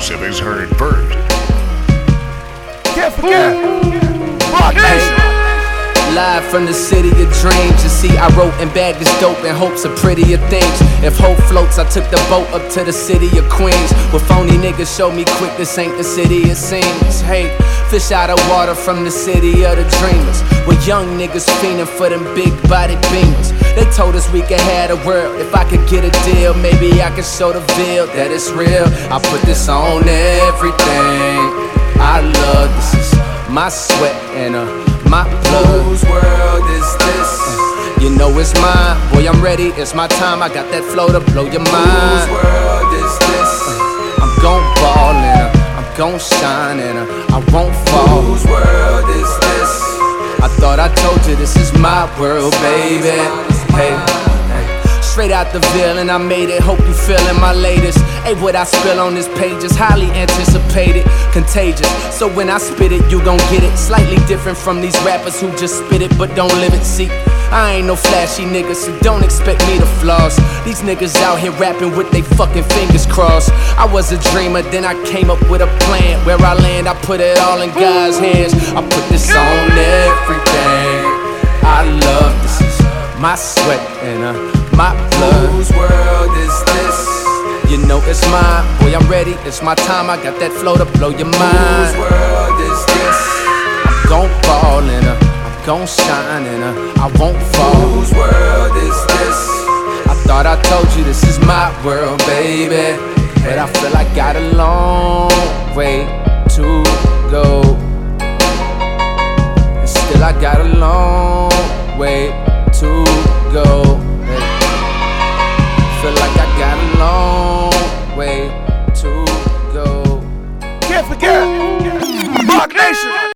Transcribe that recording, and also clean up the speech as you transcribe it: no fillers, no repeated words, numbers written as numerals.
exclusive is heard first. Can't forget, Rock Nation. Live from the city of dreams. You see, I wrote and bagged this dope in hopes of prettier things. If hope floats, I took the boat up to the city of Queens. Where phony niggas show me quick, this ain't the city it seems. Hey, fish out of water from the city of the dreamers. Where young niggas fiending for them big body beamers. They told us we could have the world. If I could get a deal, maybe I could show the veil that it's real. I put this on everything I love. This is my sweat and my blood. Whose world is this? You know it's mine. Boy, I'm ready, it's my time. I got that flow to blow your mind. Whose world is this? I'm gon' ball and I'm gon' shine and I won't fall. Whose world is this? I thought I told you this is my world, baby. Hey, straight out the Ville and I made it. Hope you feeling my latest. Hey, what I spill on this page is highly anticipated, contagious. So when I spit it, you gon' get it. Slightly different from these rappers who just spit it but don't live it. See, I ain't no flashy nigga, so don't expect me to floss. These niggas out here rapping with they fucking fingers crossed. I was a dreamer, then I came up with a plan. Where I land, I put it all in God's hands. I put this on everything I love. This is my sweat and my blood. Whose world is this? You know it's mine. Boy, I'm ready, it's my time. I got that flow to blow your mind. Whose world is this? I'm gon' ball and I'm gon' shine and I won't fall. Whose world is this? I thought I told you this is my world, baby. But I feel I got a long way to go. And still I got a long way to go. Feel like I got a long way to go. Can't forget, Rock Nation.